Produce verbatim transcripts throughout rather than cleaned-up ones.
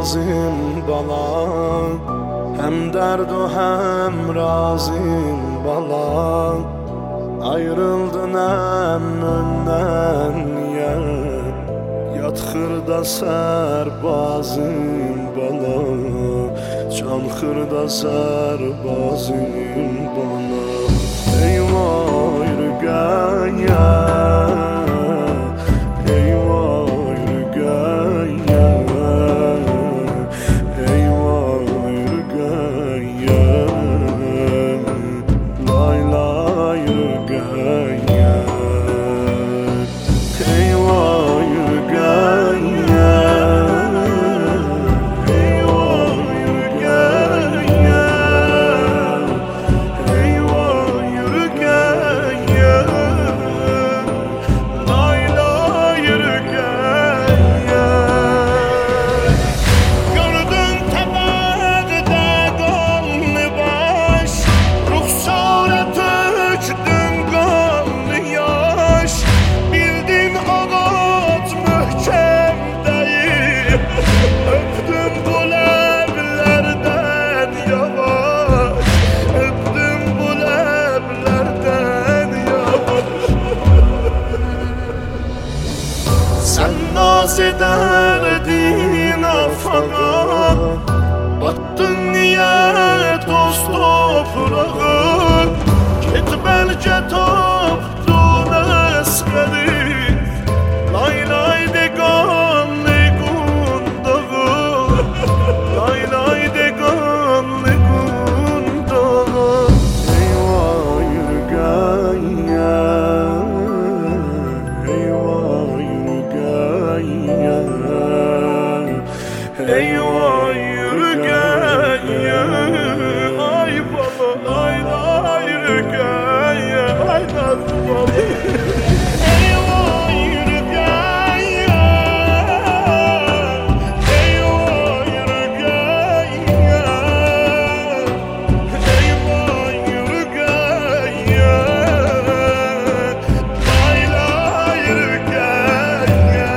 niyazım bana, hem derd o hem razım bana. Ayrıldın hem önden niye, yat xırda sərbazım bana, can xırda sərbazım bana. Eyvah ürgəyə, eyvah ürgəyə, eyvah ürgəyə, lay lay ürgəyə, eyvah ürgəyə, eyvah ürgəyə, eyvah ürgəyə, lay lay ürgəyə. Gördün təbəqdə qanlı baş, ruxsara tökdün qanlı yaş. Bildin ağac möhkəm deyib, öpdüm bu ləblərdən yavaş, öpdüm bu ləblərdən yavaş. Sən naz edərdin afağa, battın niyə toz toprağa. Get bəlkə tapdın əsgəri, lay lay de qanlı qundağı, lay lay de qanlı qundağı. Eyvah ürgəyə, eyvah ürgəyə, eyvah ürgəyə, ay baba, ay ay ürgəyə, ay nazlı baba. Eyvah ürgəyə, eyvah ürgəyə, eyvah ürgəyə, lay lay ürgəyə.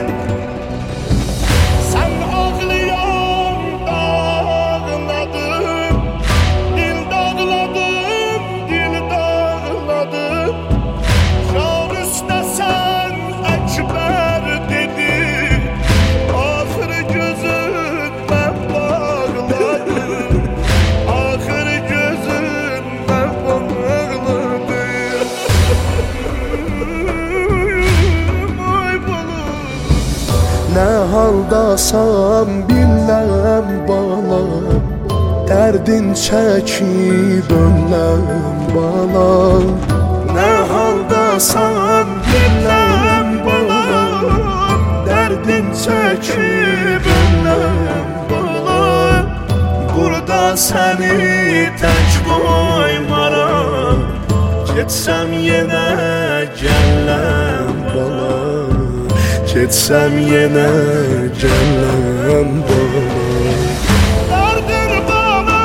Sen ağlayan dağladım, dil dağladım, dil dağladım. Can üstə sen ekber dedin, ahır gözünden bağladım, ahır gözünden bağladım. Ay balım, Nə haldasan bilməm bala, dərdin çəkib önləm bala. Nə haldasan bilməm bala, dərdin çəkib önləm bala. burada səni tək qoymaram, getsəm yenə gələm bala, getsəm yenə gələm bala. Dardır bana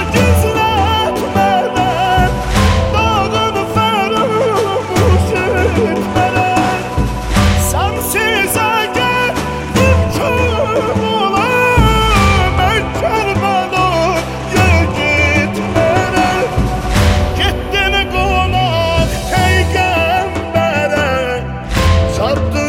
gizlətmədən, dağın fərəmuş etmədən. Sənsiz əgər mümkün olar, mən Kərbəlayə getmərəm. Getdin qonaq peyğəmbərə, çatdın